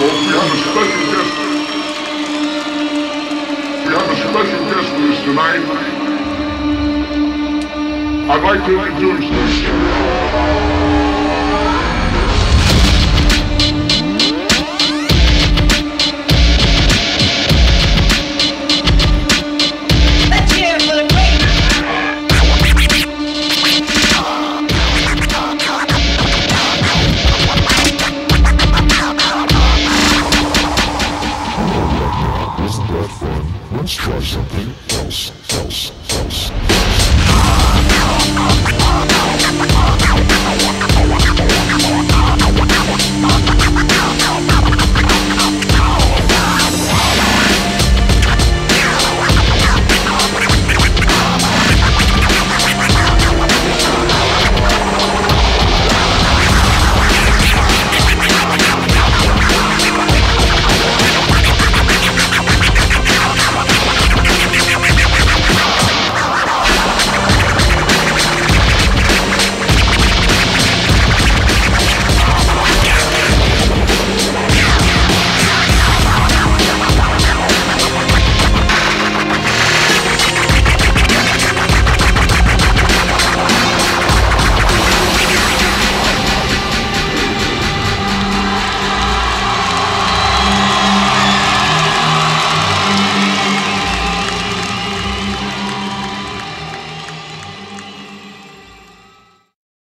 Folks, we have a special guest. We have a special guest with us tonight. I'd like to introduce